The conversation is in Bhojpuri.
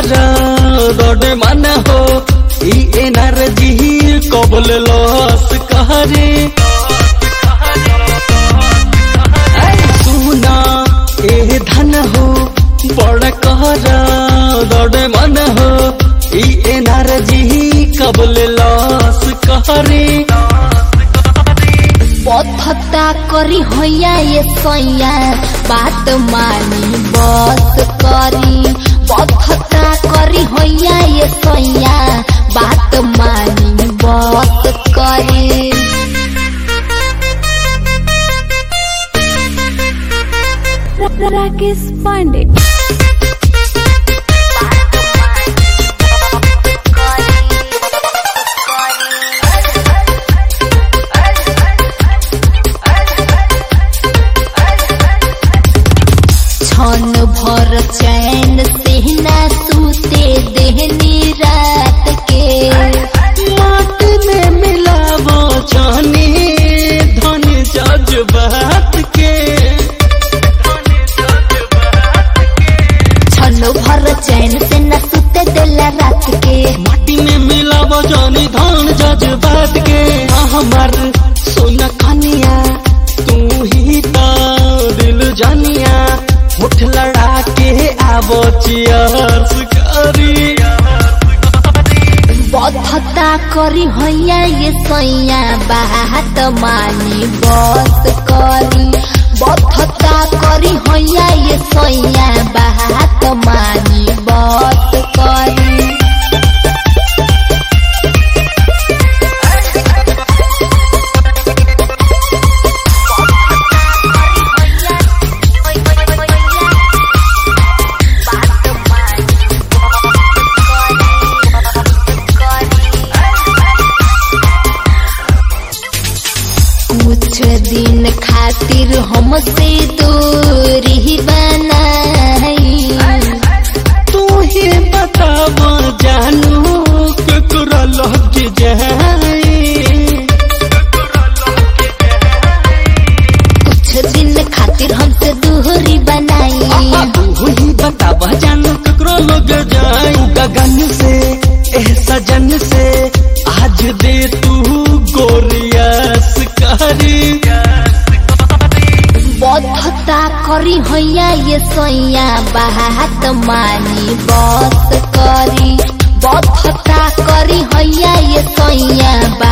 कहरा दौड़े मन हो ई एनर्जी कबल लॉस कहरे सुना ए धन हो बड़ कहरा दौड़े मन हो ई एनर्जी कबल लॉस कहरे पथता करी होया ये सैया बात मानी बस करी पथता करी होया ये सैया बात मानी बस करी राकेश पांडे छन भर चैन से ना सूते देहनी रात के माटी में मिलावो जाने धन जज्बात के छन भर चैन से ना सूते देला रात के माटी में मिलावो जाने धन जज्बात के हमार सोना कनिया तू ही तो दिल जानिया उठ लड़ा के आवो चियर्स करी बधता करी हैया ये सैया बात मानी बस करी बधता करी हैया ये सैया बात मानी बस करी कुछ दिन खातिर हमसे दूरी बनाई तू ही बतावा जानू केकरा लग जाए कुछ दिन खातिर हमसे दूरी बनाई तू ही बतावा जानू केकरा लग जाए गगन से एह सजन से आज दे तू गोरियास करी बधता करी हैया ये सैया बात मानी बस करी बधता करी हैया ये सैया